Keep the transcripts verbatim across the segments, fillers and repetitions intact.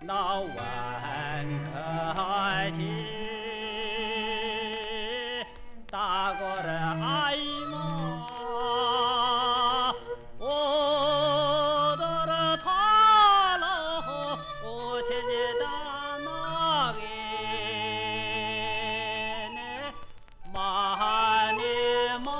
闹完客气，大过了爱嘛，我的了他了，我亲的那个呢，马呢毛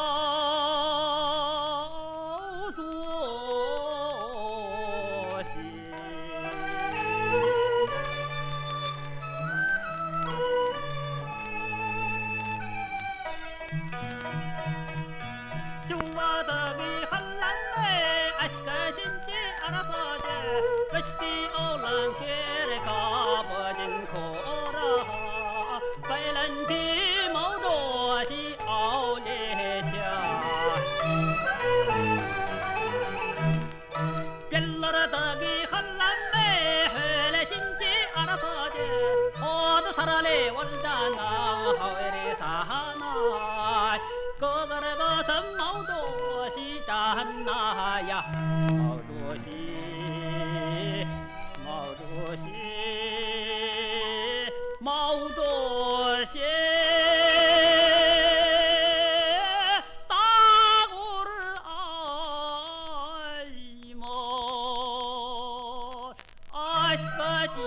多些。شوادة بخلنا أشكاشن شي أرصادة بشتي أولان كيركا بجن كورا فيلنتي موضوعي أوليتيا بلرتا بخلنا هلشن شي أرصادة خود سرالي ولدانا هوري ساهانا 그거를 벗은毛主席잖아야毛主席毛主席毛主席大国를 알모 아시까지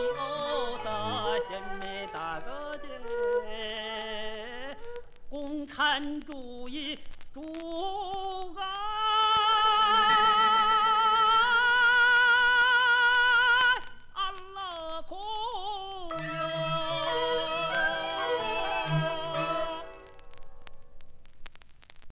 오다십니다 그제共产主义主